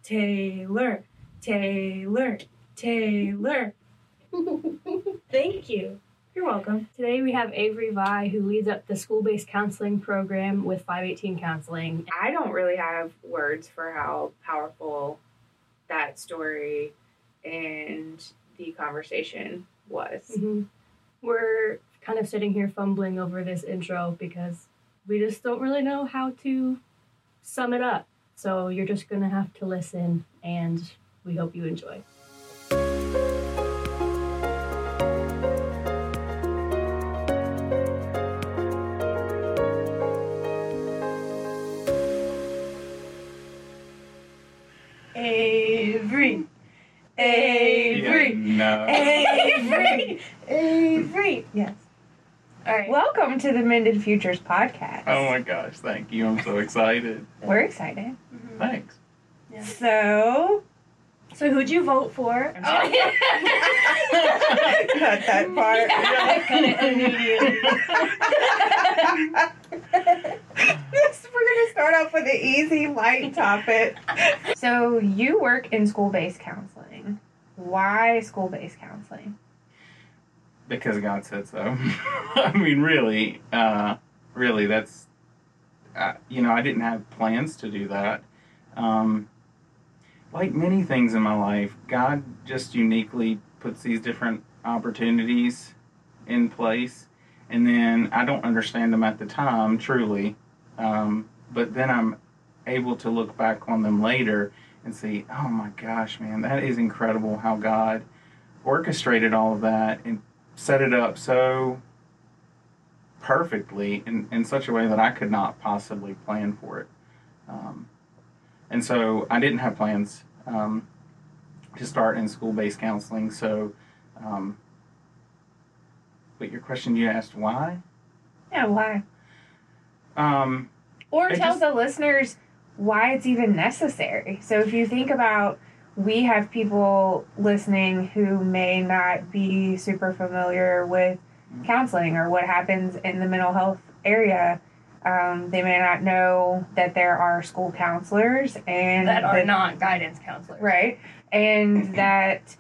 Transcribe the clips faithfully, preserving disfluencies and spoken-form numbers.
Taylor, Taylor, Taylor. Thank you. You're welcome. Today we have Avery Vi, who leads up the school-based counseling program with five eighteen Counseling. I don't really have words for how powerful that story and the conversation was. Mm-hmm. We're kind of sitting here fumbling over this intro because we just don't really know how to sum it up. So you're just going to have to listen, and we hope you enjoy. Avery, Avery, no. Avery, Avery. Yes. All right. Welcome to the Mended Futures podcast. Oh my gosh, thank you. I'm so excited. We're excited. Mm-hmm. Thanks. Yeah. So, so who'd you vote for? Oh, yeah. Cut that part. Yeah, cut it immediately. We're going to start off with an easy, light topic. So, you work in school-based counseling. Why school-based counseling? Because God said so. I mean, really, uh, really, that's, uh, you know, I didn't have plans to do that. Um, like many things in my life, God just uniquely puts these different opportunities in place, and then I don't understand them at the time, truly, um, but then I'm able to look back on them later and see, oh my gosh, man, that is incredible how God orchestrated all of that and set it up so perfectly in, in such a way that I could not possibly plan for it. Um, and so I didn't have plans um, to start in school-based counseling. So, um, but your question, you asked why? Yeah, why? Um, or I tell just, the listeners why it's even necessary. So if you think about, we have people listening who may not be super familiar with counseling or what happens in the mental health area. Um, they may not know that there are school counselors and that are that, not guidance counselors. Right. And that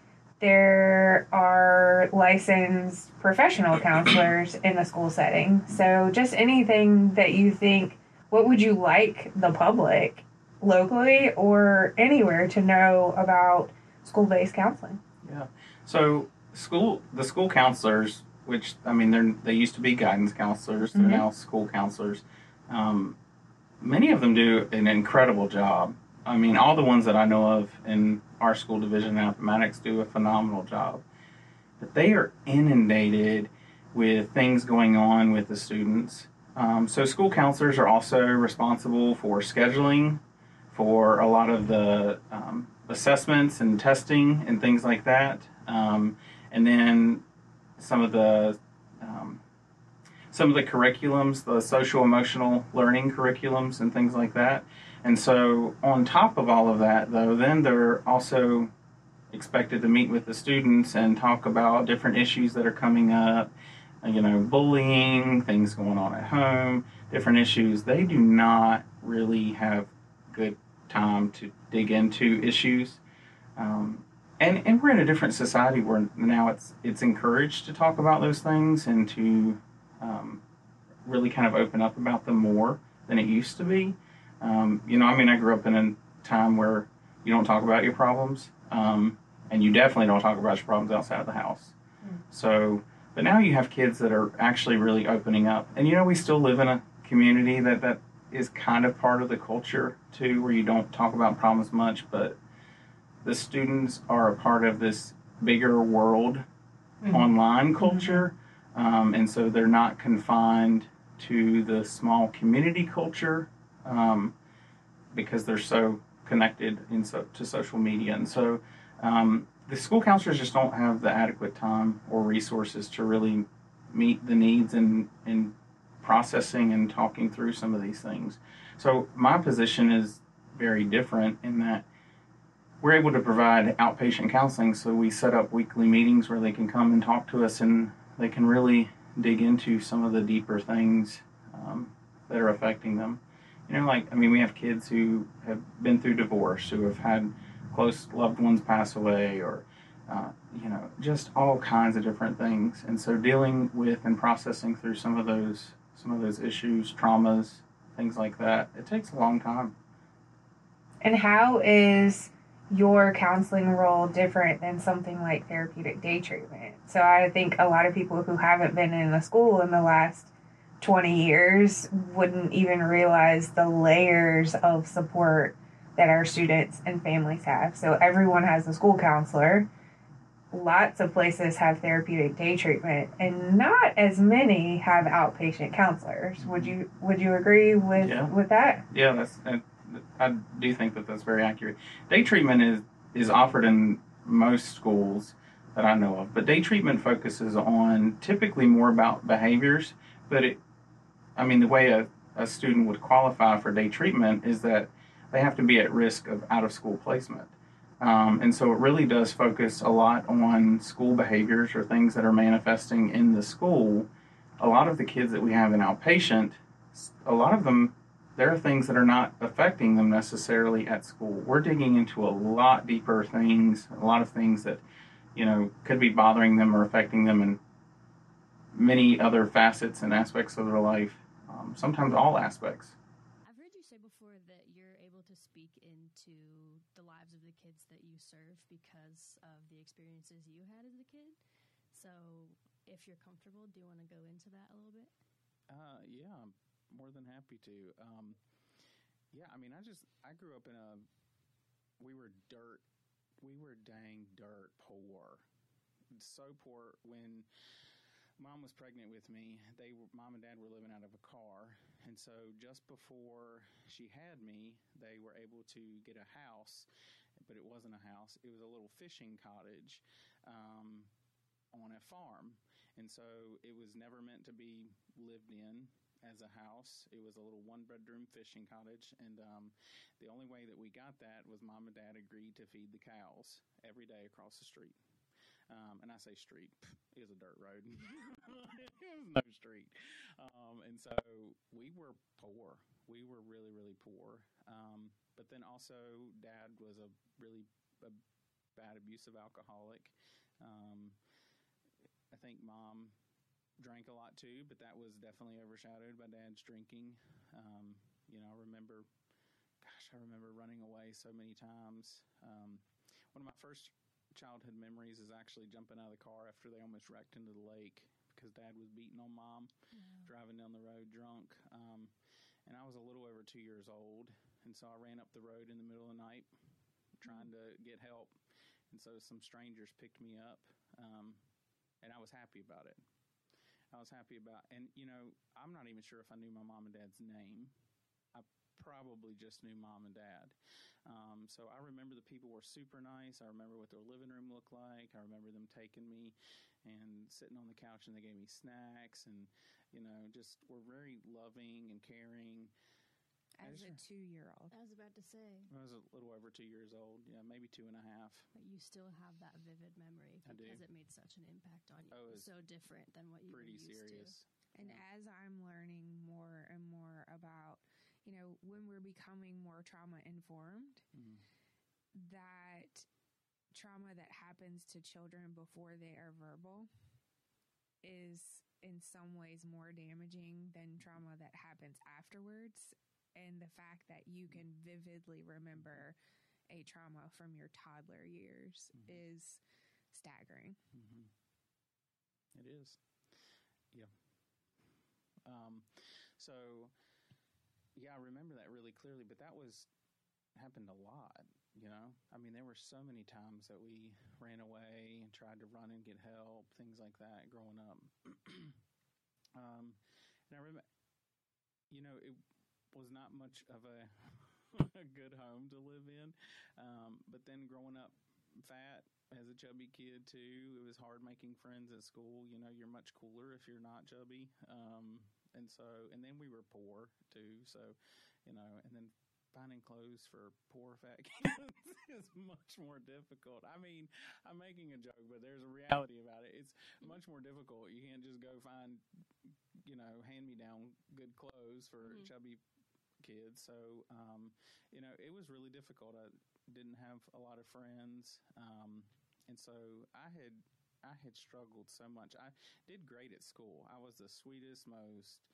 there are licensed professional counselors in the school setting. So just anything that you think, what would you like the public locally or anywhere to know about school-based counseling? Yeah. So school, the school counselors, which, I mean, they're, they used to be guidance counselors, they're Mm-hmm. now school counselors. Um, many of them do an incredible job. I mean, all the ones that I know of in our school division in Appomattox do a phenomenal job. But they are inundated with things going on with the students. Um, so school counselors are also responsible for scheduling, for a lot of the um, assessments and testing and things like that. Um, and then some of the um, some of the curriculums, the social emotional learning curriculums and things like that. And so on top of all of that, though, then they're also expected to meet with the students and talk about different issues that are coming up, you know, bullying, things going on at home, different issues. They do not really have good time to dig into issues. Um, and, and we're in a different society where now it's it's encouraged to talk about those things and to um, really kind of open up about them more than it used to be. Um, you know, I mean, I grew up in a time where you don't talk about your problems, um, and you definitely don't talk about your problems outside of the house. Mm. So, but now you have kids that are actually really opening up. And, you know, we still live in a community that, that is kind of part of the culture, too, where you don't talk about problems much, but the students are a part of this bigger world, mm-hmm. online culture, mm-hmm. um, and so they're not confined to the small community culture um, because they're so connected in so, to social media. And so um, the school counselors just don't have the adequate time or resources to really meet the needs in, in processing and talking through some of these things. So my position is very different in that we're able to provide outpatient counseling, so we set up weekly meetings where they can come and talk to us and they can really dig into some of the deeper things um, that are affecting them. You know, like, I mean, we have kids who have been through divorce, who have had close loved ones pass away, or, uh, you know, just all kinds of different things. And so dealing with and processing through some of those, some of those issues, traumas, things like that, it takes a long time. And how is your counseling role different than something like therapeutic day treatment? So I think a lot of people who haven't been in a school in the last twenty years wouldn't even realize the layers of support that our students and families have. So everyone has a school counselor. Lots of places have therapeutic day treatment, and not as many have outpatient counselors. Would you would you agree with Yeah. with that? Yeah, that's. Uh, I do think that that's very accurate. Day treatment is is offered in most schools that I know of, but day treatment focuses on typically more about behaviors. But it, I mean, the way a, a student would qualify for day treatment is that they have to be at risk of out of school placement. Um, and so it really does focus a lot on school behaviors or things that are manifesting in the school. A lot of the kids that we have in outpatient, a lot of them, there are things that are not affecting them necessarily at school. We're digging into a lot deeper things, a lot of things that, you know, could be bothering them or affecting them in many other facets and aspects of their life, um, sometimes all aspects. I've heard you say before that you're able to speak into the lives of the kids that you serve because of the experiences you had as a kid. So if you're comfortable, do you want to go into that a little bit? Uh, yeah, I'm more than happy to. Um, yeah, I mean, I just, I grew up in a, we were dirt, we were dang dirt poor. So poor when Mom was pregnant with me. They were, Mom and Dad were living out of a car, and so just before she had me, they were able to get a house, but it wasn't a house. It was a little fishing cottage um, on a farm, and so it was never meant to be lived in as a house. It was a little one-bedroom fishing cottage, and um, the only way that we got that was Mom and Dad agreed to feed the cows every day across the street. Um, and I say street, it was a dirt road. It was no street. Um, and so we were poor. We were really, really poor. Um, but then also, Dad was a really a bad, abusive alcoholic. Um, I think Mom drank a lot too, but that was definitely overshadowed by Dad's drinking. Um, you know, I remember, gosh, I remember running away so many times. Um, one of my first childhood memories is actually jumping out of the car after they almost wrecked into the lake because Dad was beating on Mom, wow. driving down the road drunk. Um, and I was a little over two years old, and so I ran up the road in the middle of the night trying mm-hmm. to get help. And so some strangers picked me up, um, and I was happy about it. I was happy about, and you know, I'm not even sure if I knew my mom and dad's name. I probably just knew Mom and Dad. Um, so I remember the people were super nice. I remember what their living room looked like. I remember them taking me and sitting on the couch, and they gave me snacks, and you know, just were very loving and caring. As a two-year-old. I was about to say. I was a little over two years old. Yeah, maybe two and a half. But you still have that vivid memory because it made such an impact on you. Oh, it was so different than what you were used serious. to. And yeah. as I'm learning more and more about, you know, when we're becoming more trauma informed, mm. that trauma that happens to children before they are verbal is in some ways more damaging than trauma that happens afterwards. And the fact that you can vividly remember a trauma from your toddler years mm-hmm. is staggering. Mm-hmm. It is. Yeah. Um, so, yeah, I remember that really clearly, but that was happened a lot, you know? I mean, there were so many times that we ran away and tried to run and get help, things like that growing up. um, and I remember, you know, it was not much of a, a good home to live in. Um, but then growing up fat as a chubby kid too, it was hard making friends at school. You know, you're much cooler if you're not chubby. Um, and so, and then we were poor too. So, you know, and then finding clothes for poor fat kids is much more difficult. I mean, I'm making a joke, but there's a reality about it. It's much more difficult. You can't just go find, you know, hand-me-down good clothes for mm-hmm. chubby kid. So, um, you know, it was really difficult. I didn't have a lot of friends. Um, and so I had, I had struggled so much. I did great at school. I was the sweetest, most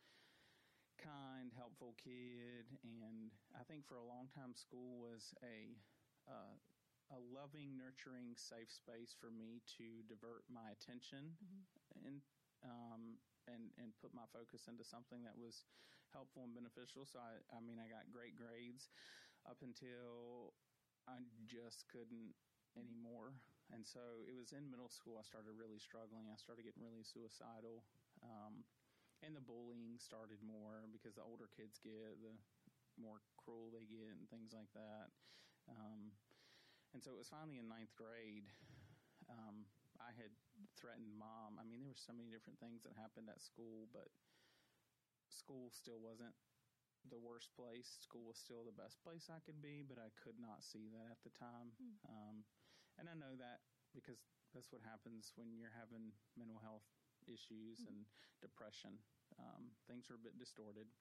kind, helpful kid. And I think for a long time, school was a, uh, a loving, nurturing, safe space for me to divert my attention mm-hmm. and, um, and, and put my focus into something that was helpful and beneficial. So, I, I mean, I got great grades up until I just couldn't anymore. And so it was in middle school I started really struggling. I started getting really suicidal. Um, and the bullying started more because the older kids get, the more cruel they get and things like that. Um, and so it was finally in ninth grade. Um, I had threatened mom. I mean, there were so many different things that happened at school, but school still wasn't the worst place. School was still the best place I could be, but I could not see that at the time. Mm. Um, and I know that because that's what happens when you're having mental health issues mm. and depression. Um, things are a bit distorted.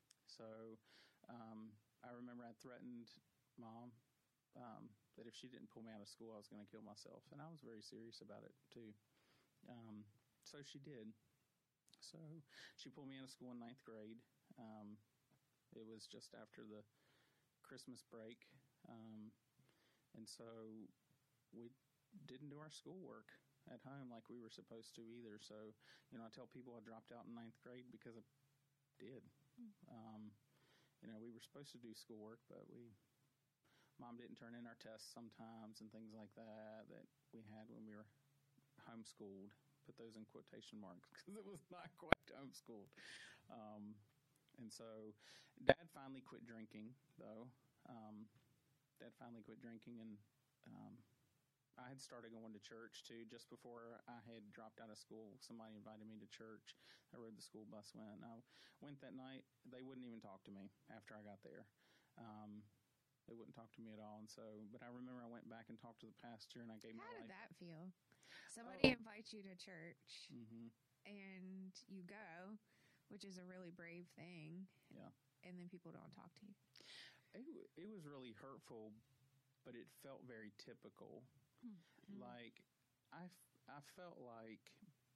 So um, I remember I threatened mom um, that if she didn't pull me out of school, I was going to kill myself. And I was very serious about it, too. Um, so she did. So she pulled me out of school in ninth grade. Um, it was just after the Christmas break. Um, and so we didn't do our schoolwork at home like we were supposed to either. So, you know, I tell people I dropped out in ninth grade because I did. Mm. Um, you know, we were supposed to do schoolwork, but we... Mom didn't turn in our tests sometimes and things like that that we had when we were homeschooled. Put those in quotation marks because it was not quite homeschooled. Um, and so Dad finally quit drinking, though. Um, Dad finally quit drinking, and um, I had started going to church, too. Just before I had dropped out of school, somebody invited me to church. I rode the school bus went. I went that night. They wouldn't even talk to me after I got there. Um They wouldn't talk to me at all, and so. But I remember I went back and talked to the pastor, and I gave How my life. How did that feel? Somebody oh. invites you to church, mm-hmm. and you go, which is a really brave thing. Yeah. And then people don't talk to you. It it was really hurtful, but it felt very typical. Mm-hmm. Like I I felt like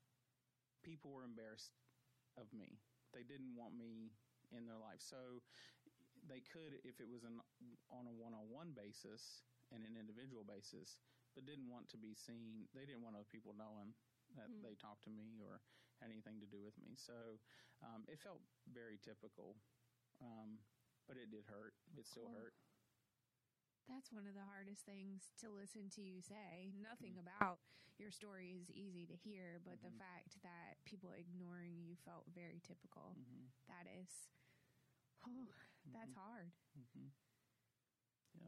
people were embarrassed of me. They didn't want me in their life, so. They could if it was an, on a one-on-one basis and an individual basis, but didn't want to be seen. They didn't want other people knowing that mm. they talked to me or had anything to do with me. So um, it felt very typical, um, but it did hurt. It still cool. hurt. That's one of the hardest things to listen to you say. Nothing mm-hmm. about your story is easy to hear, but mm-hmm. the fact that people ignoring you felt very typical. Mm-hmm. That is... Oh, that's mm-hmm. hard. Mm-hmm. Yeah.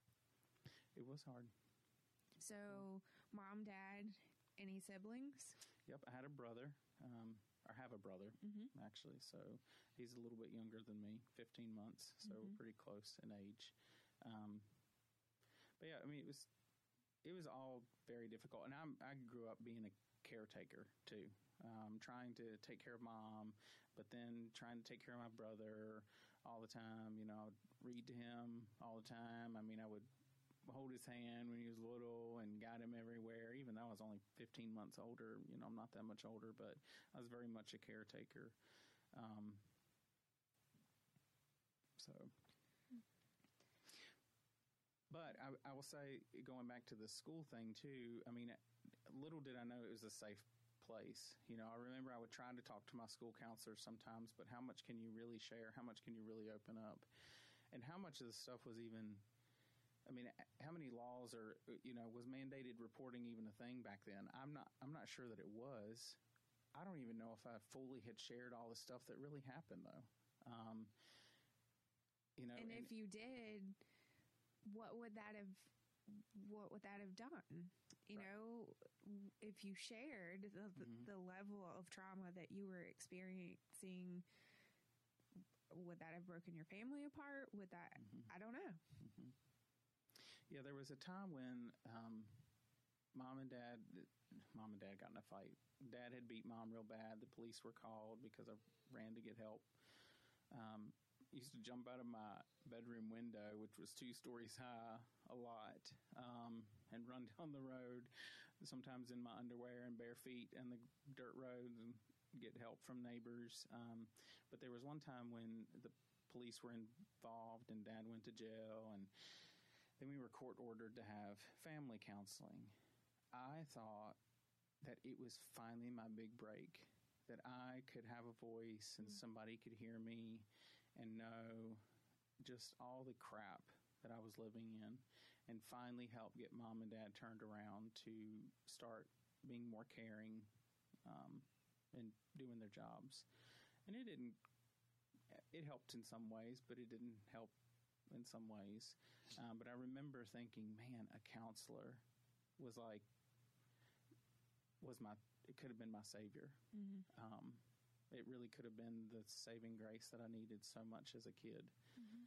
It was hard. So, mom, dad, any siblings? Yep, I had a brother, um, or have a brother, mm-hmm. actually. So, he's a little bit younger than me, fifteen months, so mm-hmm. we're pretty close in age. Um, but, yeah, I mean, it was it was all very difficult. And I'm, I grew up being a caretaker, too. Um, trying to take care of mom, but then trying to take care of my brother all the time. You know, I'd read to him all the time. I mean, I would hold his hand when he was little and guide him everywhere, even though I was only fifteen months older. You know, I'm not that much older, but I was very much a caretaker. Um, so, but I, I will say, going back to the school thing, too, I mean, little did I know it was a safe place. You know, I remember I would try to talk to my school counselor sometimes, but how much can you really share? How much can you really open up? And how much of the stuff was even, I mean, how many laws are, you know, was mandated reporting even a thing back then? I'm not, I'm not sure that it was. I don't even know if I fully had shared all the stuff that really happened, though. Um, you know, and, and if you did, what would that have what would that have done? You right. know, if you shared the, mm-hmm. the level of trauma that you were experiencing, would that have broken your family apart? Would that, mm-hmm. I don't know. Mm-hmm. Yeah, there was a time when um, mom and dad, mom and dad got in a fight. Dad had beat mom real bad. The police were called because I ran to get help. Um, used to jump out of my bedroom window, which was two stories high, a lot, um, and run down the road, sometimes in my underwear and bare feet and the dirt roads, and get help from neighbors. Um, but there was one time when the police were involved and Dad went to jail, and then we were court ordered to have family counseling. I thought that it was finally my big break, that I could have a voice and somebody could hear me and know just all the crap that I was living in, and finally help get Mom and Dad turned around to start being more caring um, and doing their jobs. And it didn't, it helped in some ways, but it didn't help in some ways. Um, but I remember thinking, man, a counselor was like, was my, it could have been my savior. Mm-hmm. Um, it really could have been the saving grace that I needed so much as a kid. Mm-hmm.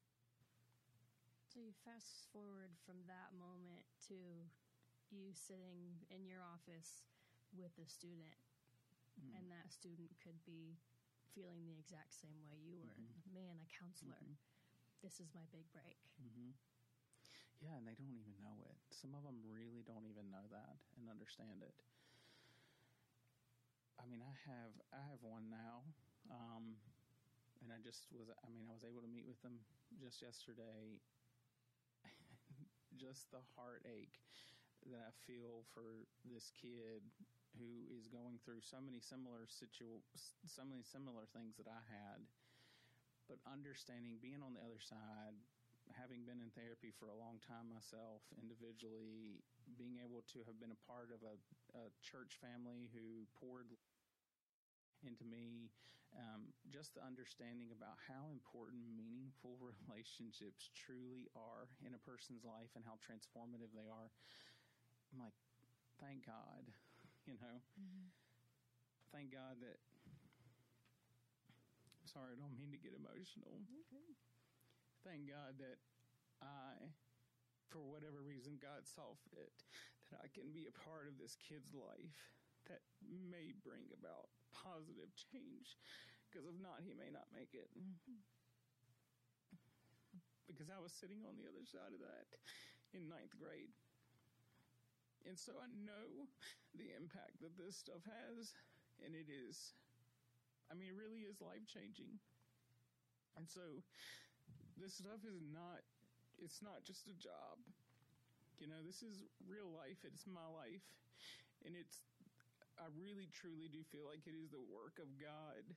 So you fast forward from that moment to you sitting in your office with a student, mm-hmm. and that student could be feeling the exact same way you were. Mm-hmm. Man, a counselor. Mm-hmm. This is my big break. Mm-hmm. Yeah, and they don't even know it. Some of them really don't even know that and understand it. I mean, I have I have one now, um, and I just was, I mean, I was able to meet with them just yesterday. Just the heartache that I feel for this kid who is going through so many similar situ, so many similar things that I had, but understanding, being on the other side, having been in therapy for a long time myself individually, being able to have been a part of a, a church family who poured into me, um, just the understanding about how important meaningful relationships truly are in a person's life and how transformative they are. I'm like, thank God, you know, mm-hmm. Thank God that, sorry, I don't mean to get emotional. Okay. Thank God that I, for whatever reason, God saw fit that I can be a part of this kid's life that may bring about positive change, because if not, he may not make it. Mm-hmm. Because I was sitting on the other side of that in ninth grade. And so I know the impact that this stuff has, and it is, I mean, it really is life-changing. And so this stuff is not, it's not just a job. You know, this is real life. It's my life. And it's, I really, truly do feel like it is the work of God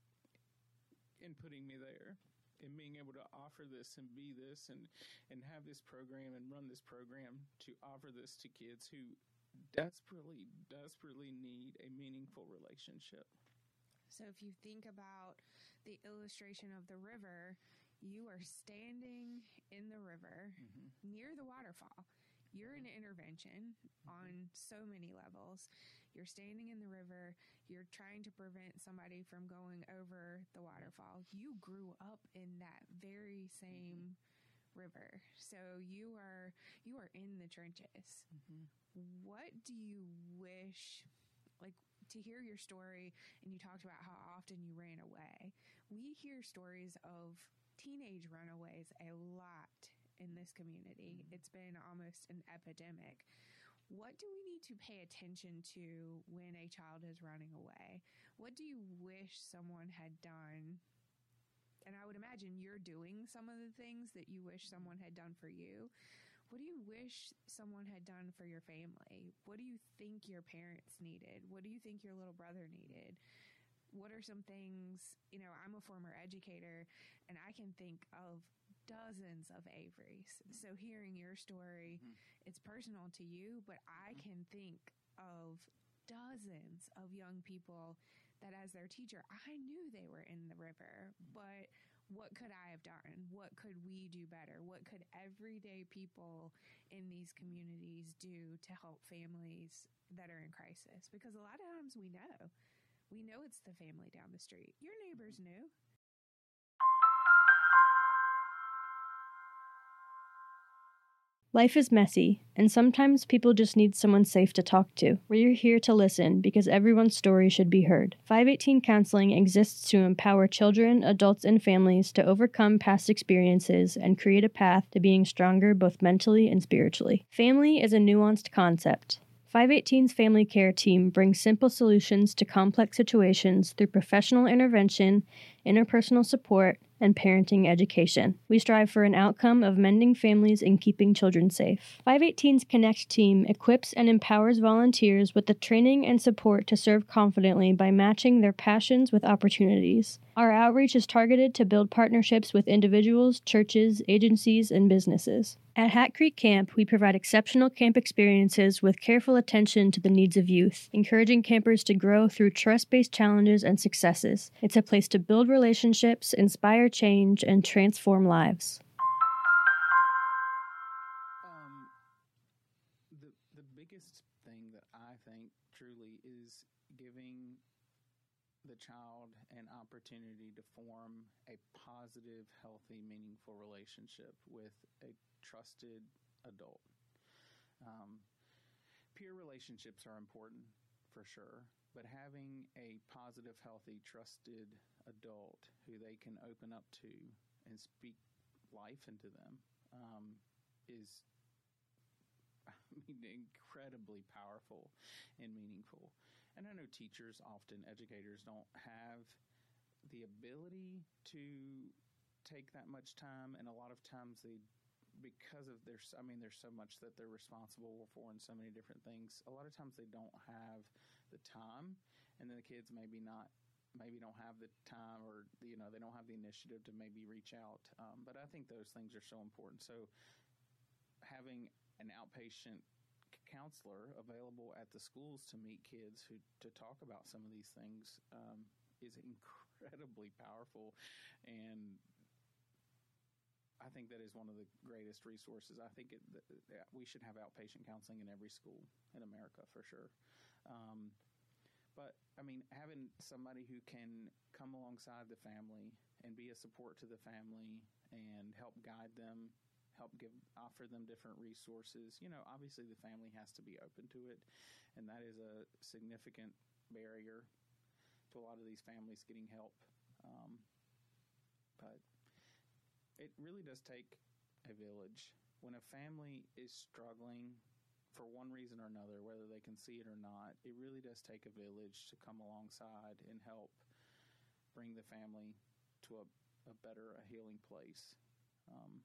in putting me there and being able to offer this and be this and, and have this program and run this program to offer this to kids who desperately, desperately need a meaningful relationship. So if you think about the illustration of the river, you are standing in the river mm-hmm. near the waterfall. You're an intervention mm-hmm. on so many levels. You're standing in the river. You're trying to prevent somebody from going over the waterfall. You grew up in that very same mm-hmm. river. So you are you are in the trenches. Mm-hmm. What do you wish, like, to hear your story, and you talked about how often you ran away. We hear stories of teenage runaways a lot in this community. Mm-hmm. It's been almost an epidemic. What do we need to pay attention to when a child is running away? What do you wish someone had done? And I would imagine you're doing some of the things that you wish someone had done for you. What do you wish someone had done for your family? What do you think your parents needed? What do you think your little brother needed? What are some things, you know, I'm a former educator, and I can think of dozens of Averys. So hearing your story, mm-hmm. it's personal to you, but I mm-hmm. can think of dozens of young people that as their teacher, I knew they were in the river, but what could I have done? What could we do better? What could everyday people in these communities do to help families that are in crisis? Because a lot of times we know. We know it's the family down the street. Your neighbors knew. Life is messy, and sometimes people just need someone safe to talk to. We're here to listen because everyone's story should be heard. five eighteen Counseling exists to empower children, adults, and families to overcome past experiences and create a path to being stronger both mentally and spiritually. Family is a nuanced concept. five eighteen's family care team brings simple solutions to complex situations through professional intervention, interpersonal support, and parenting education. We strive for an outcome of mending families and keeping children safe. five eighteen's Connect team equips and empowers volunteers with the training and support to serve confidently by matching their passions with opportunities. Our outreach is targeted to build partnerships with individuals, churches, agencies, and businesses. At Hat Creek Camp, we provide exceptional camp experiences with careful attention to the needs of youth, encouraging campers to grow through trust-based challenges and successes. It's a place to build relationships, inspire change, and transform lives. Um, the the biggest thing that I think truly is giving the child an opportunity to form a positive, healthy, meaningful relationship with a trusted adult. Um, peer relationships are important for sure, but having a positive, healthy, trusted adult who they can open up to and speak life into them um, is I mean, incredibly powerful and meaningful. And I know teachers, often educators, don't have the ability to take that much time, and a lot of times they, because of their, I mean, there's so much that they're responsible for and so many different things. A lot of times they don't have the time, and then the kids maybe not, maybe don't have the time, or you know, they don't have the initiative to maybe reach out. Um, but I think those things are so important. So having an outpatient counselor available at the schools to meet kids who to talk about some of these things um, is incredibly powerful, and I think that is one of the greatest resources. I think it, that we should have outpatient counseling in every school in America for sure. Um, but I mean, having somebody who can come alongside the family and be a support to the family and help guide them, help give, offer them different resources. You know, obviously the family has to be open to it, and that is a significant barrier to a lot of these families getting help. Um, but it really does take a village. When a family is struggling for one reason or another, whether they can see it or not, it really does take a village to come alongside and help bring the family to a, a better, a healing place. Um,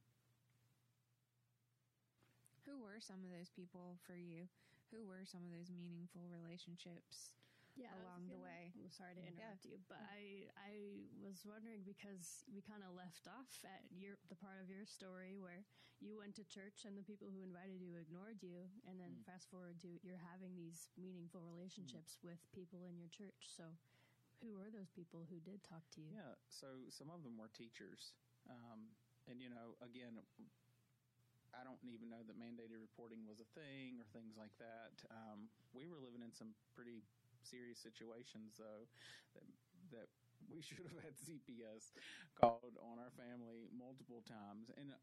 Who were some of those people for you? Who were some of those meaningful relationships yeah, along the gonna, way? I'm sorry to interrupt yeah. you, but I I was wondering because we kind of left off at your the part of your story where you went to church and the people who invited you ignored you, and then mm. fast forward to you're having these meaningful relationships mm. with people in your church. So who were those people who did talk to you? Yeah, so some of them were teachers. Um, and, you know, again, I don't even know that mandated reporting was a thing or things like that. Um, we were living in some pretty serious situations, though, that that we should have had C P S called on our family multiple times. And,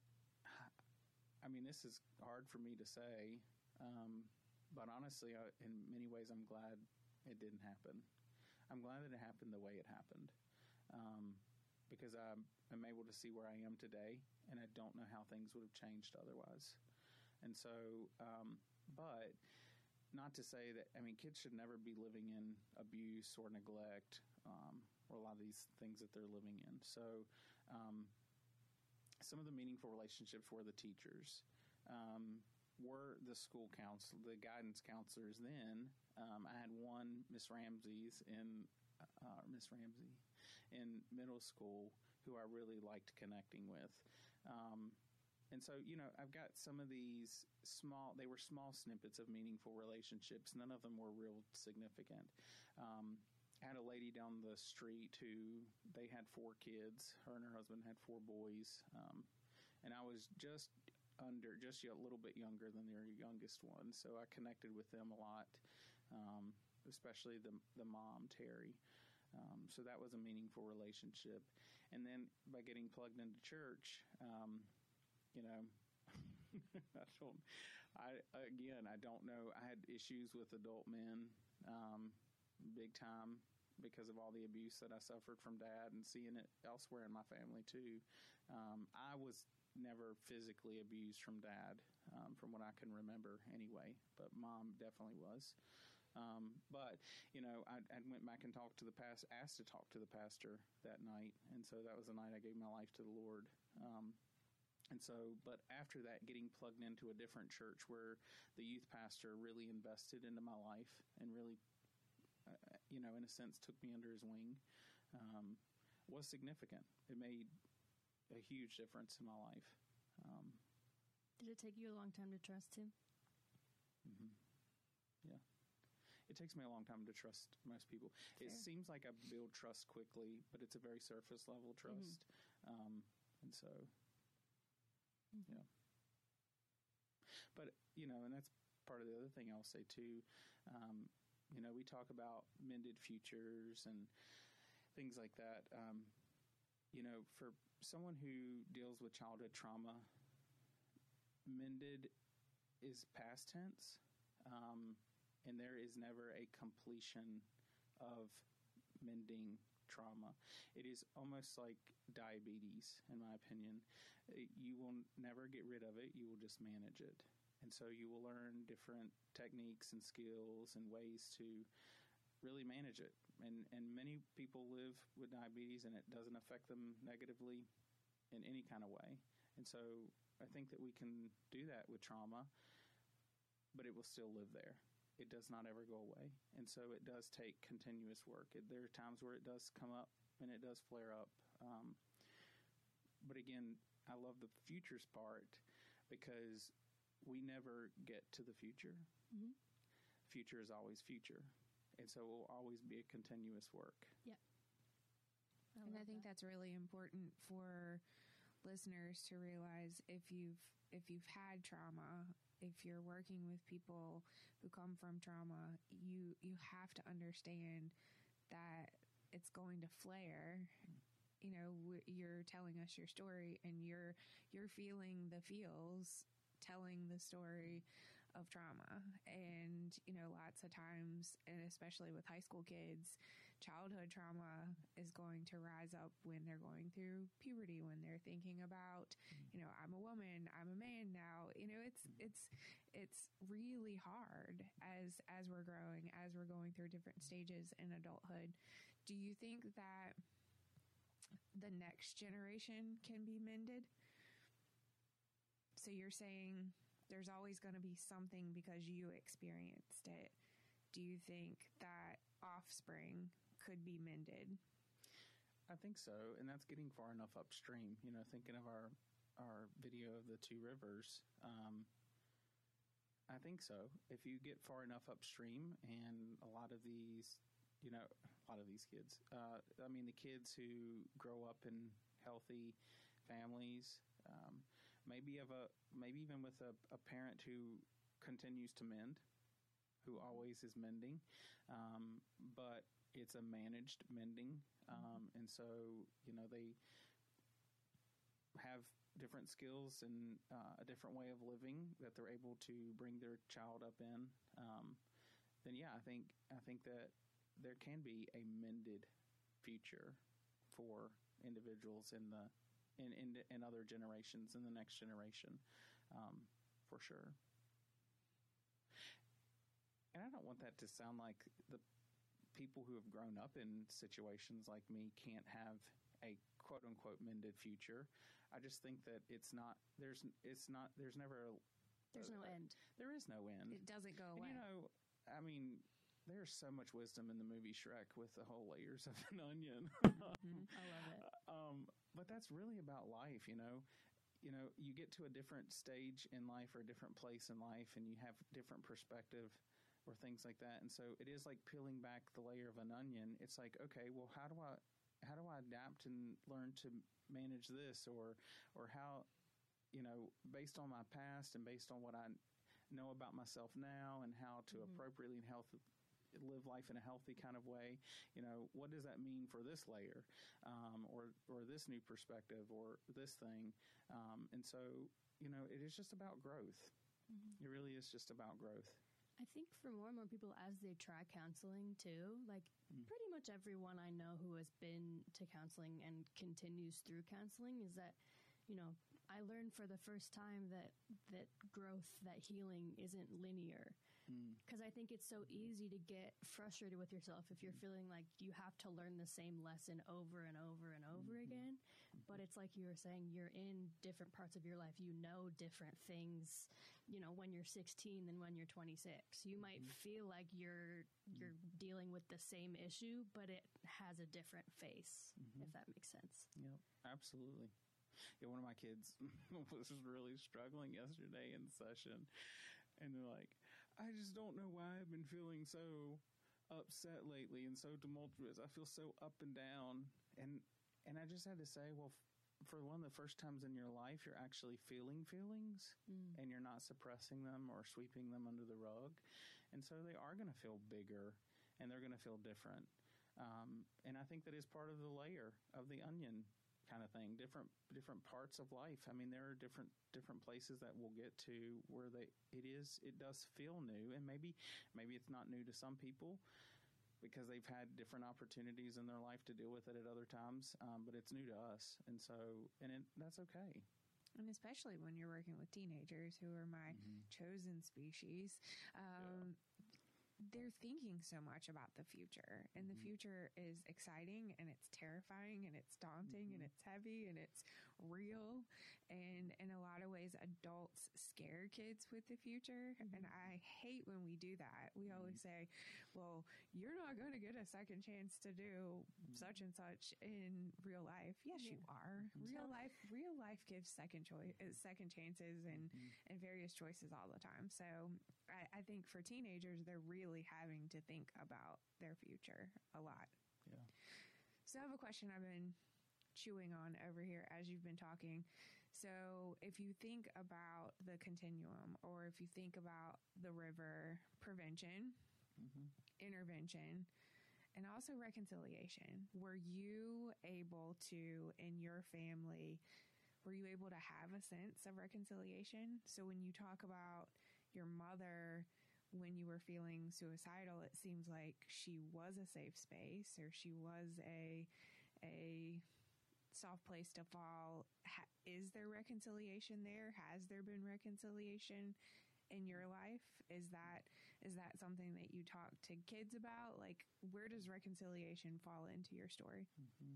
I mean, this is hard for me to say, um, but honestly, I, in many ways, I'm glad it didn't happen. I'm glad that it happened the way it happened. Um, because I am able to see where I am today, and I don't know how things would have changed otherwise. And so, um, but not to say that, I mean, kids should never be living in abuse or neglect, um, or a lot of these things that they're living in. So um, some of the meaningful relationships were the teachers, um, were the school counsel, the guidance counselors then. Um, I had one, Miss Ramsey's in, uh, Miss Ramsey, in middle school who I really liked connecting with. Um, and so, you know, I've got some of these small, they were small snippets of meaningful relationships. None of them were real significant. Um, I had a lady down the street who, they had four kids. Her and her husband had four boys. Um, and I was just under, just a little bit younger than their youngest one. So I connected with them a lot, um, especially the, the mom, Terry. Um, so that was a meaningful relationship. And then by getting plugged into church, um, you know, I don't. I again, I don't know. I had issues with adult men, um, big time, because of all the abuse that I suffered from dad, and seeing it elsewhere in my family too. Um, I was never physically abused from dad, um, from what I can remember anyway, but mom definitely was. Um, but, you know, I, I went back and talked to the past, asked to talk to the pastor that night. And so that was the night I gave my life to the Lord. Um, and so, but after that, getting plugged into a different church where the youth pastor really invested into my life and really, uh, you know, in a sense took me under his wing, um, was significant. It made a huge difference in my life. Um, Did it take you a long time to trust him? Mm-hmm. Yeah. It takes me a long time to trust most people. Fair. It seems like I build trust quickly, but it's a very surface level trust. Mm-hmm. Um, and so, mm-hmm. yeah. But, you know, and that's part of the other thing I'll say too. Um, you know, we talk about mended futures and things like that. Um, you know, for someone who deals with childhood trauma, mended is past tense. Um, and there is never a completion of mending trauma. It is almost like diabetes, in my opinion. You will never get rid of it. You will just manage it. And so you will learn different techniques and skills and ways to really manage it. And, and many people live with diabetes and it doesn't affect them negatively in any kind of way. And so I think that we can do that with trauma, but it will still live there. It does not ever go away. And so it does take continuous work. It, there are times where it does come up and it does flare up. Um, but again, I love the futures part because we never get to the future. Mm-hmm. Future is always future. And so it will always be a continuous work. Yeah. I and I think that. that's really important for listeners to realize if you've if you've had trauma, if you're working with people who come from trauma, you you have to understand that it's going to flare. You know, you're telling us your story and you're you're feeling the feels telling the story of trauma. And, you know, lots of times, and especially with high school kids, childhood trauma is going to rise up when they're going through puberty, when they're thinking about, you know, I'm a woman, I'm a man now. You know, it's it's it's really hard as as we're growing, as we're going through different stages in adulthood. Do you think that the next generation can be mended? So you're saying there's always going to be something because you experienced it. Do you think that offspring could be mended? I think so, and that's getting far enough upstream. You know, thinking of our our video of the two rivers, um, I think so. If you get far enough upstream, and a lot of these, you know, a lot of these kids, uh, I mean, the kids who grow up in healthy families, um, maybe of a maybe even with a, a parent who continues to mend, who always is mending, um, but it's a managed mending, um, and so you know they have different skills and uh, a different way of living that they're able to bring their child up in. Um, then yeah, I think I think that there can be a mended future for individuals in the in in, in other generations, in the next generation, um, for sure. And I don't want that to sound like the people who have grown up in situations like me can't have a quote unquote mended future. I just think that it's not, there's, it's not, there's never, a, there's a, no end. There is no end. It doesn't go away. And, you know, I mean, there's so much wisdom in the movie Shrek with the whole layers of an onion. Mm-hmm. I love it. Um, but that's really about life, you know. You know, you get to a different stage in life or a different place in life and you have different perspective or things like that. And so it is like peeling back the layer of an onion. It's like, okay, well, how do I, how do I adapt and learn to manage this, or, or how, you know, based on my past and based on what I know about myself now and how to mm-hmm. appropriately and health, live life in a healthy kind of way. You know, what does that mean for this layer, um, or or this new perspective, or this thing? Um, and so, you know, it is just about growth. Mm-hmm. It really is just about growth. I think for more and more people as they try counseling too, like mm. pretty much everyone I know who has been to counseling and continues through counseling is that, you know, I learned for the first time that that growth, that healing isn't linear. Because mm. I think it's so easy to get frustrated with yourself if you're feeling like you have to learn the same lesson over and over and over mm-hmm. again. But it's like you were saying, you're in different parts of your life. You know different things, you know, when you're sixteen than when you're twenty-six. You might mm-hmm. feel like you're you're dealing with the same issue, but it has a different face, mm-hmm. if that makes sense. Yep, absolutely. Yeah, one of my kids was really struggling yesterday in session, and they're like, I just don't know why I've been feeling so upset lately and so tumultuous. I feel so up and down. And and I just had to say, well, f- for one of the first times in your life, you're actually feeling feelings, mm. and you're not suppressing them or sweeping them under the rug. And so they are going to feel bigger, and they're going to feel different. Um, and I think that is part of the layer of the onion kind of thing, different different parts of life. I mean, there are different different places that we'll get to where they it is it does feel new, and maybe maybe it's not new to some people because they've had different opportunities in their life to deal with it at other times, um, but it's new to us, and so and it, that's okay. And especially when you're working with teenagers, who are my mm-hmm. chosen species. Um, yeah. They're thinking so much about the future, and mm-hmm. the future is exciting, and it's terrifying, and it's daunting, mm-hmm. and it's heavy, and it's real. And in a lot of ways, adults scare kids with the future. Mm-hmm. And I hate when we do that. We mm-hmm. always say, well, you're not going to get a second chance to do mm-hmm. such and such in real life. Yes, yeah. you are. Mm-hmm. Real life, real life gives second choice, second chances and, mm-hmm. and various choices all the time. So I, I think for teenagers, they're really having to think about their future a lot. Yeah. So I have a question I've been chewing on over here as you've been talking. So if you think about the continuum, or if you think about the river, prevention, mm-hmm. intervention, and also reconciliation, were you able to, in your family, were you able to have a sense of reconciliation? So when you talk about your mother, when you were feeling suicidal, it seems like she was a safe space, or she was a a soft place to fall. Ha- is there reconciliation there? Has there been reconciliation in your life? Is that is that something that you talk to kids about? Like, where does reconciliation fall into your story? Mm-hmm.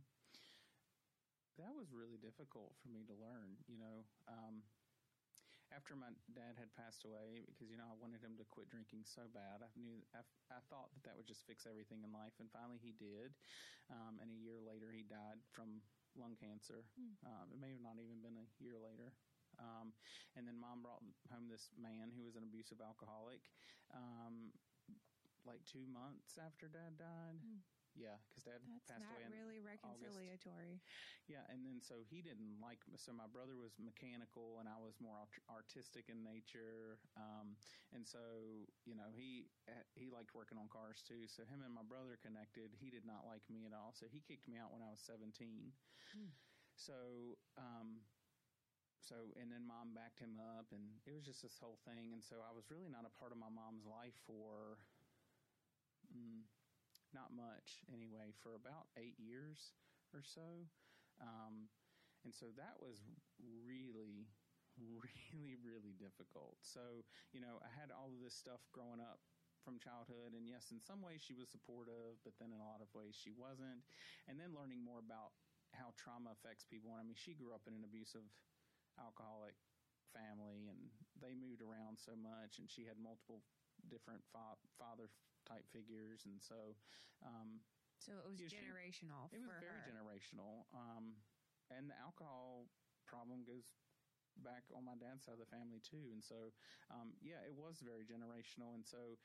That was really difficult for me to learn, you know. Um, After my dad had passed away, because, you know, I wanted him to quit drinking so bad. I knew, I, I thought that that would just fix everything in life. And finally he did. Um, and a year later he died from lung cancer. Mm. Um, it may have not even been a year later. Um, and then Mom brought home this man who was an abusive alcoholic, um, like two months after Dad died. Mm. Yeah, because Dad That's passed away in That's not really reconciliatory. August. Yeah, and then so he didn't like, so my brother was mechanical and I was more art- artistic in nature. Um, and so, you know, he he liked working on cars too. So him and my brother connected. He did not like me at all. So he kicked me out when I was seventeen. Mm. So, um, so, and then Mom backed him up, and it was just this whole thing. And so I was really not a part of my mom's life for... Mm, Not much, anyway, for about eight years or so. Um, and so that was really, really, really difficult. So, you know, I had all of this stuff growing up from childhood. And yes, in some ways she was supportive, but then in a lot of ways she wasn't. And then learning more about how trauma affects people. And I mean, she grew up in an abusive alcoholic family, and they moved around so much, and she had multiple different fa- father type figures, and so um so it was you know, generational she, it was for very her. generational, um and the alcohol problem goes back on my dad's side of the family too, and so um yeah it was very generational. And so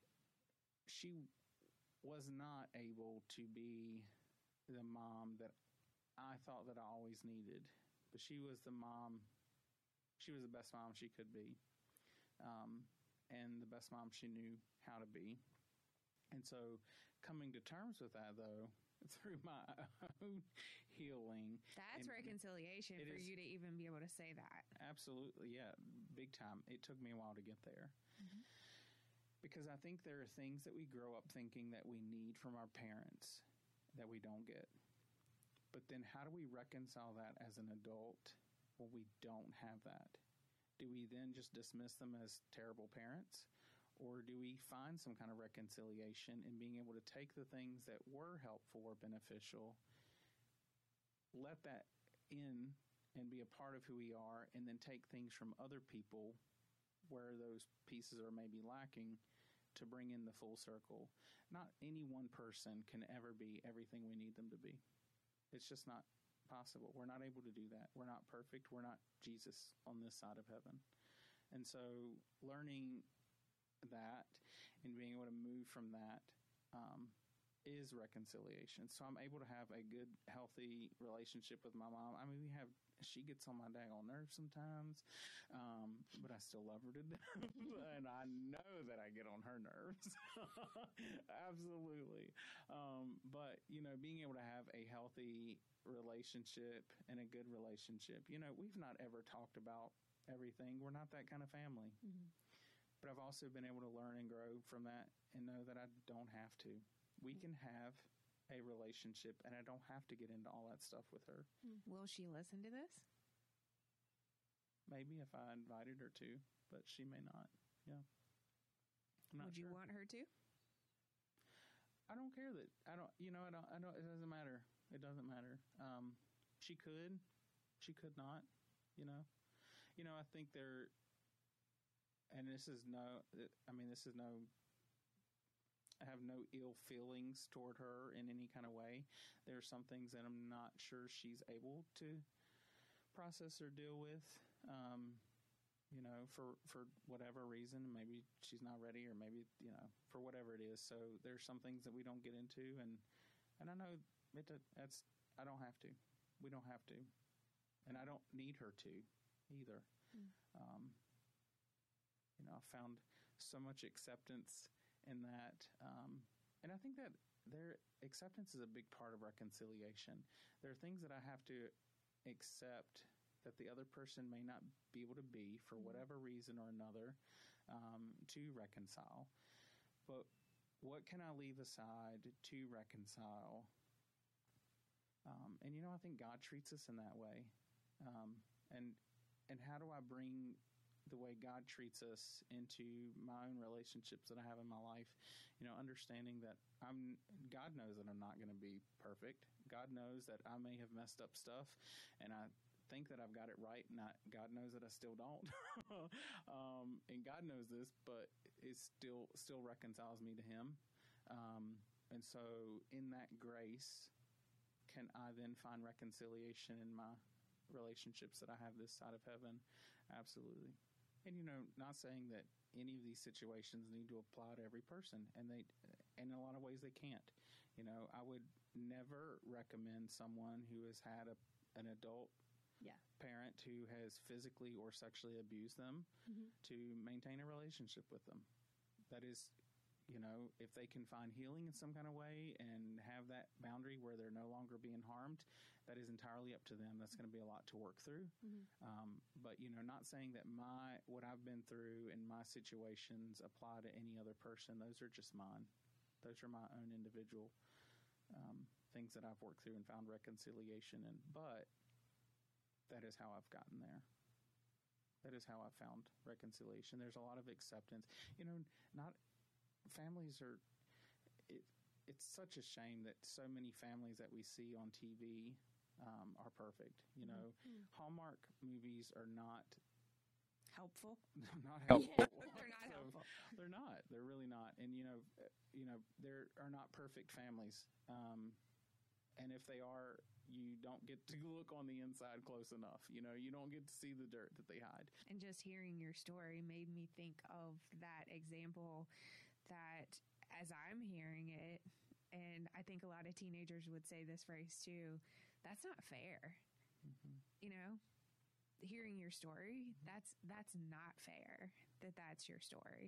she was not able to be the mom that I thought that I always needed, but she was the mom she was the best mom she could be, um and the best mom she knew how to be. And so coming to terms with that, though, through my own healing. That's reconciliation for is, you to even be able to say that. Absolutely, yeah, big time. It took me a while to get there. Mm-hmm. Because I think there are things that we grow up thinking that we need from our parents that we don't get. But then how do we reconcile that as an adult when we don't have that? Do we then just dismiss them as terrible parents? Or do we find some kind of reconciliation in being able to take the things that were helpful or beneficial, let that in and be a part of who we are, and then take things from other people where those pieces are maybe lacking to bring in the full circle? Not any one person can ever be everything we need them to be. It's just not possible. We're not able to do that. We're not perfect. We're not Jesus on this side of heaven. And so learning that and being able to move from that um, is reconciliation. So I'm able to have a good, healthy relationship with my mom. I mean, we have, she gets on my daggone nerves sometimes, um, but I still love her to death. And I know that I get on her nerves. Absolutely. Um, but, you know, being able to have a healthy relationship and a good relationship, you know, we've not ever talked about everything. We're not that kind of family. Mm-hmm. But I've also been able to learn and grow from that and know that I don't have to. We can have a relationship, and I don't have to get into all that stuff with her. Will she listen to this? Maybe if I invited her to, but she may not. Yeah. I'm not Would sure. you want her to? I don't care that I don't. You know, I don't. I don't. It doesn't matter. It doesn't matter. Um, she could. She could not. You know. You know. I think there. And this is no, I mean, this is no, I have no ill feelings toward her in any kind of way. There are some things that I'm not sure she's able to process or deal with, um, you know, for, for whatever reason. Maybe she's not ready, or maybe, you know, for whatever it is. So there's some things that we don't get into. And, and I know it, that's, I don't have to. We don't have to. And I don't need her to either. Mm. Um You know, I found so much acceptance in that. Um, and I think that their acceptance is a big part of reconciliation. There are things that I have to accept that the other person may not be able to be for whatever reason or another um, to reconcile. But what can I leave aside to reconcile? Um, and, you know, I think God treats us in that way. Um, and and how do I bring the way God treats us into my own relationships that I have in my life? You know, understanding that I'm, God knows that I'm not going to be perfect. God knows that I may have messed up stuff, and I think that I've got it right, and I, God knows that I still don't. um, and God knows this, but it still still reconciles me to Him. Um, and so in that grace, can I then find reconciliation in my relationships that I have this side of heaven? Absolutely. And, you know, not saying that any of these situations need to apply to every person, and they, in a lot of ways they can't. You know, I would never recommend someone who has had a, an adult yeah. parent who has physically or sexually abused them mm-hmm. to maintain a relationship with them. That is, you know, if they can find healing in some kind of way and have that boundary where they're no longer being harmed, that is entirely up to them. That's going to be a lot to work through. Mm-hmm. Um, but, you know, not saying that my what I've been through in my situations apply to any other person. Those are just mine. Those are my own individual um, things that I've worked through and found reconciliation in. But that is how I've gotten there. That is how I've found reconciliation. There's a lot of acceptance. You know, not... Families are, it, it's such a shame that so many families that we see on T V um, are perfect. You know, mm-hmm. Hallmark movies are not helpful. Not helpful. They're not so helpful. They're not. They're really not. And, you know, you know, there are not perfect families. Um, and if they are, you don't get to look on the inside close enough. You know, you don't get to see the dirt that they hide. And just hearing your story made me think of that example that as I'm hearing it, and I think a lot of teenagers would say this phrase too, that's not fair. Mm-hmm. You know, hearing your story, mm-hmm. that's that's not fair that that's your story.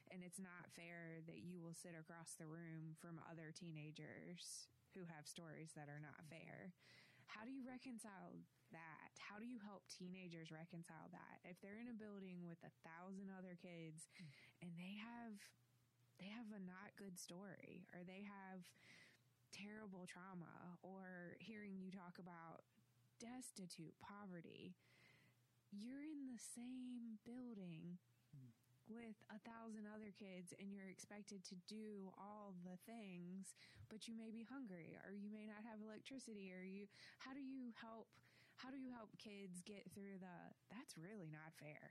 And it's not fair that you will sit across the room from other teenagers who have stories that are not fair. How do you reconcile that? How do you help teenagers reconcile that? If they're in a building with a thousand other kids and they have they have a not good story, or they have terrible trauma, or hearing you talk about destitute poverty, you're in the same building with a thousand other kids and you're expected to do all the things, but you may be hungry, or you may not have electricity, or you, how do you help, how do you help kids get through the, that's really not fair?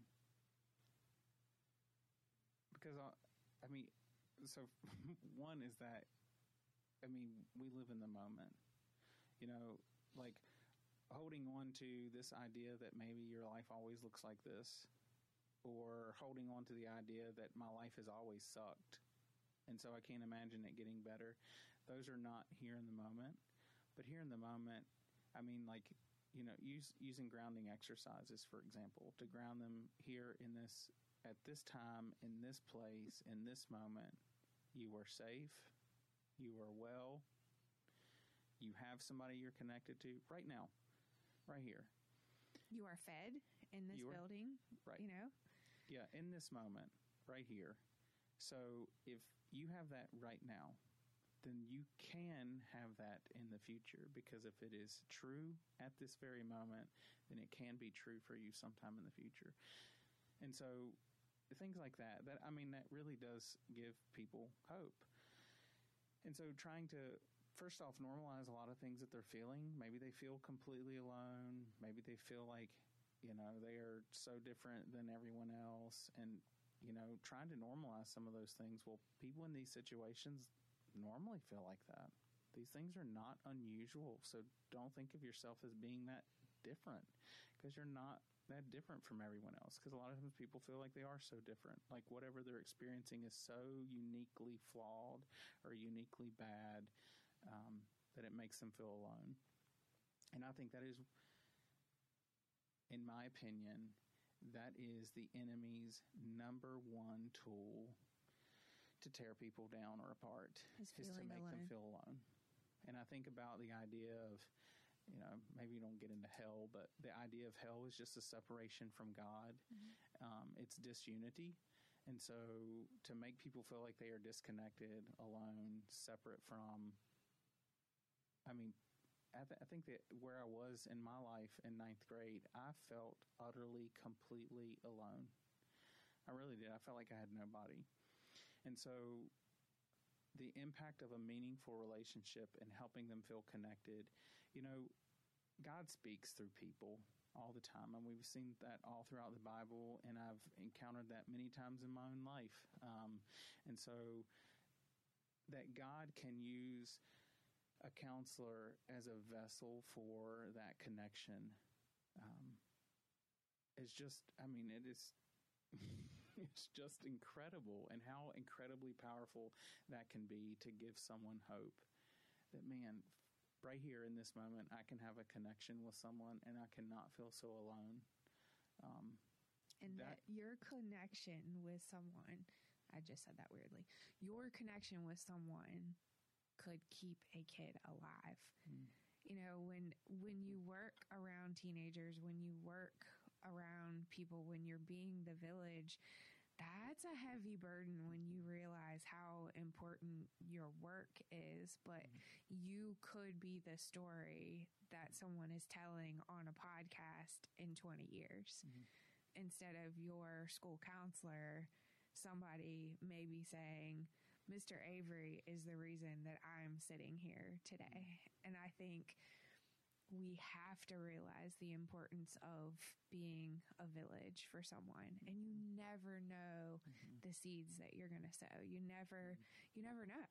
Because, I, I mean, so one is that, I mean, we live in the moment, you know, like holding on to this idea that maybe your life always looks like this, or holding on to the idea that my life has always sucked, and so I can't imagine it getting better. Those are not here in the moment. But here in the moment, I mean, like, you know, use, using grounding exercises, for example, to ground them here in this, at this time, in this place, in this moment. You are safe. You are well. You have somebody you're connected to right now, right here. You are fed in this are, building, right? You know? Yeah, in this moment, right here. So if you have that right now, then you can have that in the future, because if it is true at this very moment, then it can be true for you sometime in the future. And so things like that, that, I mean, that really does give people hope. And so trying to, first off, normalize a lot of things that they're feeling. Maybe they feel completely alone. Maybe they feel like, you know, they are so different than everyone else. And, you know, trying to normalize some of those things. Well, people in these situations normally feel like that. These things are not unusual. So don't think of yourself as being that different, because you're not that different from everyone else. Because a lot of times people feel like they are so different. Like whatever they're experiencing is so uniquely flawed or uniquely bad um, that it makes them feel alone. And I think that is, in my opinion, that is the enemy's number one tool to tear people down or apart, is to make alone. them feel alone. And I think about the idea of, you know, maybe you don't get into hell, but the idea of hell is just a separation from God. Mm-hmm. Um, it's disunity. And so to make people feel like they are disconnected, alone, separate from, I mean, I, th- I think that where I was in my life in ninth grade, I felt utterly, completely alone. I really did. I felt like I had nobody. And so the impact of a meaningful relationship and helping them feel connected, you know, God speaks through people all the time. And we've seen that all throughout the Bible, and I've encountered that many times in my own life. Um, and so that God can use a counselor as a vessel for that connection um, is just, I mean, it is, it's just incredible, and how incredibly powerful that can be to give someone hope that, man, right here in this moment, I can have a connection with someone and I cannot feel so alone. Um, and that, that your connection with someone, I just said that weirdly, your connection with someone could keep a kid alive. Mm. You know, when when you work around teenagers, when you work around people, when you're being the village, that's a heavy burden when you realize how important your work is. But mm. you could be the story that someone is telling on a podcast in twenty years. Mm. Instead of your school counselor, somebody may be saying, Mister Avery is the reason that I'm sitting here today. And I think we have to realize the importance of being a village for someone. And you never know mm-hmm. the seeds that you're going to sow. You never, mm-hmm. you never know.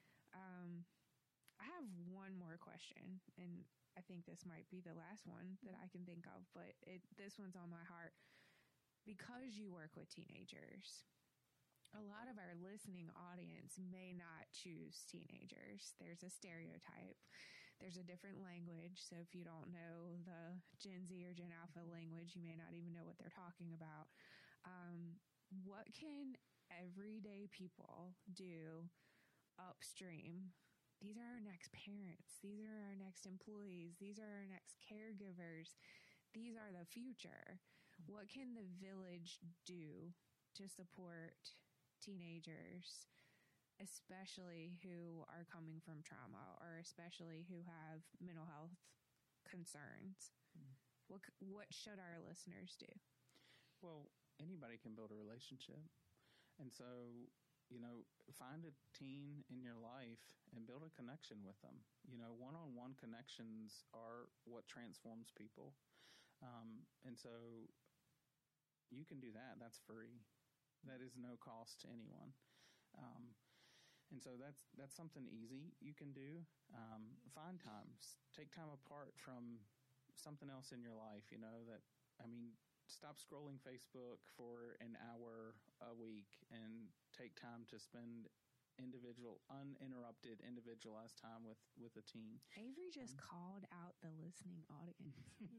Um, I have one more question, and I think this might be the last one that I can think of, but it, this one's on my heart. Because you work with teenagers, a lot of our listening audience may not choose teenagers. There's a stereotype. There's a different language. So if you don't know the Gen Z or Gen Alpha language, you may not even know what they're talking about. Um, what can everyday people do upstream. These are our next parents. These are our next employees. These are our next caregivers. These are the future. What can the village do to support teenagers, especially who are coming from trauma or especially who have mental health concerns? Mm. What what should our listeners do? Well, anybody can build a relationship. And so, you know, find a teen in your life and build a connection with them. You know, one-on-one connections are what transforms people. Um, and so you can do that. That's free. That is no cost to anyone. Um, and so that's that's something easy you can do. Um, find times. Take time apart from something else in your life, you know, that, I mean, stop scrolling Facebook for an hour a week and take time to spend individual, uninterrupted, individualized time with, with a teen. Avery just um, called out the listening audience.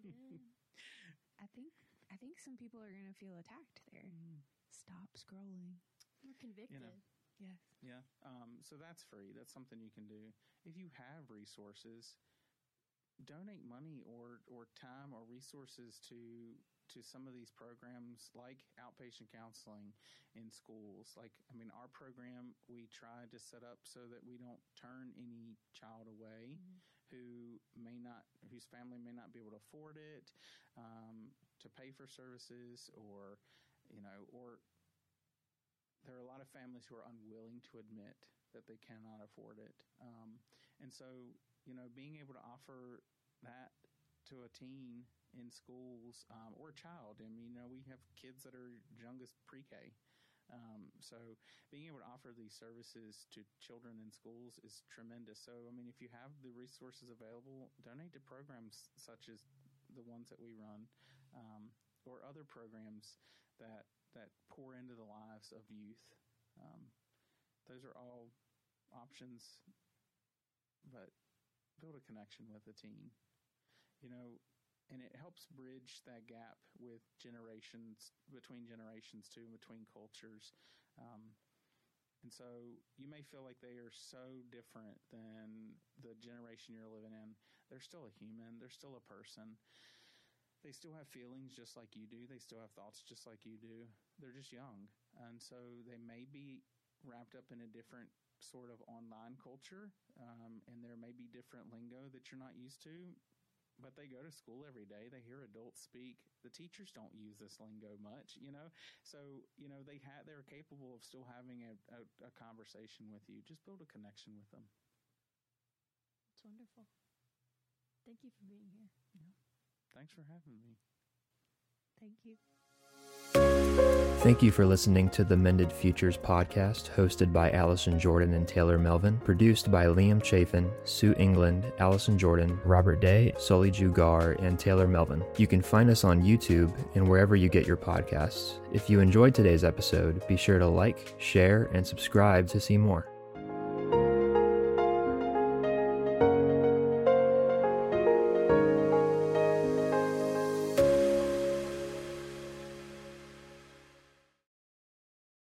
I think I think some people are going to feel attacked there. Mm. Stop scrolling. We're convicted. You know, yes. Yeah. Um, so that's free. That's something you can do. If you have resources, donate money or, or time or resources to to some of these programs like outpatient counseling in schools. Like, I mean, our program, we try to set up so that we don't turn any child away mm-hmm. who may not, whose family may not be able to afford it, um, to pay for services, or, you know, or there are a lot of families who are unwilling to admit that they cannot afford it. Um, and so, you know, being able to offer that to a teen in schools, um, or a child. I mean, you know, we have kids that are young as pre-K. Um, so being able to offer these services to children in schools is tremendous. So, I mean, if you have the resources available, donate to programs such as the ones that we run, um, or other programs that, that pour into the lives of youth. Um, those are all options, but build a connection with a teen, you know, and it helps bridge that gap with generations, between generations too, between cultures. Um, and so you may feel like they are so different than the generation you're living in. They're still a human. They're still a person. They still have feelings just like you do. They still have thoughts just like you do. They're just young. And so they may be wrapped up in a different sort of online culture, um, and there may be different lingo that you're not used to. But they go to school every day. They hear adults speak. The teachers don't use this lingo much, you know. So, you know, they ha- they're capable of still having a, a, a conversation with you. Just build a connection with them. It's wonderful. Thank you for being here. Yeah. Thanks for having me. Thank you. Thank you for listening to the Mended Futures podcast, hosted by Allison Jordan and Taylor Melvin, produced by Liam Chafin, Sue England, Allison Jordan, Robert Day, Sully Jugar, and Taylor Melvin. You can find us on YouTube and wherever you get your podcasts. If you enjoyed today's episode, be sure to like, share, and subscribe to see more.